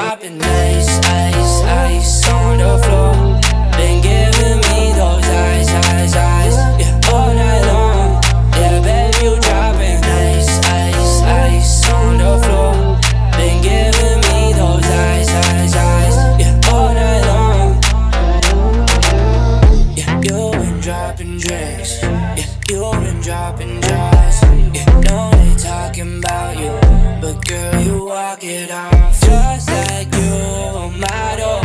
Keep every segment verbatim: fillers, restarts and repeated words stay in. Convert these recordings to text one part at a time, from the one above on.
dropping ice, ice, ice on the floor. Been giving me those eyes, eyes, eyes, yeah, all night long. Yeah, babe, you dropping ice, ice, ice on the floor. Been giving me those eyes, eyes, eyes, yeah, all night long. Yeah, you been dropping drinks, yeah, you been dropping jaws. Yeah, know they talking about you, but girl, you walk it off just like you, model.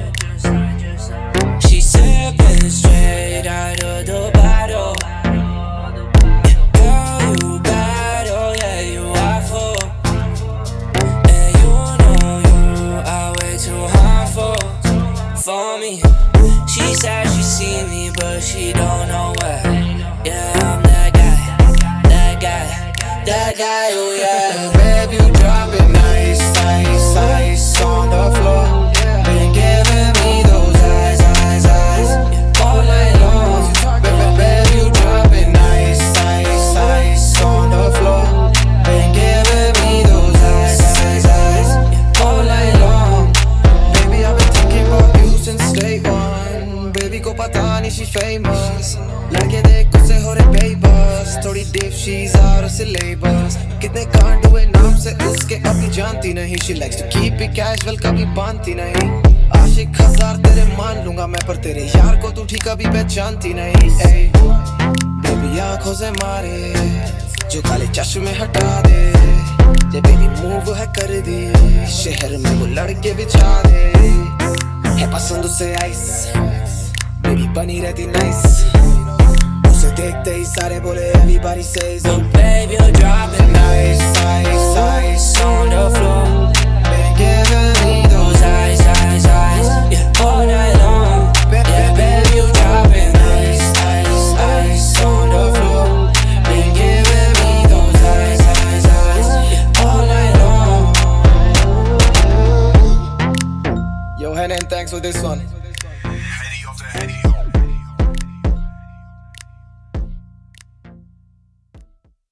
She sipping straight out of the bottle. Yeah, girl, you bad, oh yeah, you awful. And you know you are way too harmful for me. She said she see me, but she don't know where. Yeah, I'm that guy, that guy, that guy, oh yeah. Babe, you dropping ice, ice, ice on the floor. Been giving me those eyes, eyes, eyes, yeah, all night long. Baby, babe, you dropping ice, ice, ice on the floor. Been giving me those eyes, eyes, eyes, yeah, all night long. Baby, I've been thinking about you since day one. Baby ko pata nahi she famous. Lage dekh usse ho rahe babes. Thodi deep, she's out of syllabus. Kitne can't do it naam se uske abhi janti nahi. She likes to keep it casual, kabhi bandti nahi. Aashik hazar tere maan lunga main, par tere yaar ko tu theek kabhi pehchanti nahi. Ay, baby aankhon se mare, jo kale chashme hata de. Je baby move hai kar de, shehar mein wo ladke bichha de. Hai pasand usse ice, baby bani rehti nice. Usse dekhte hi sare bole everybody says, oh babe, you're dropping ice, ice, ice on the floor. Been giving me Those eyes, eyes, eyes, yeah, all night long. Yeah, babe, you dropping ice, ice, ice on the floor. Been giving me those eyes, eyes, eyes, yeah, all night long. Yo, Henan, thanks for this one.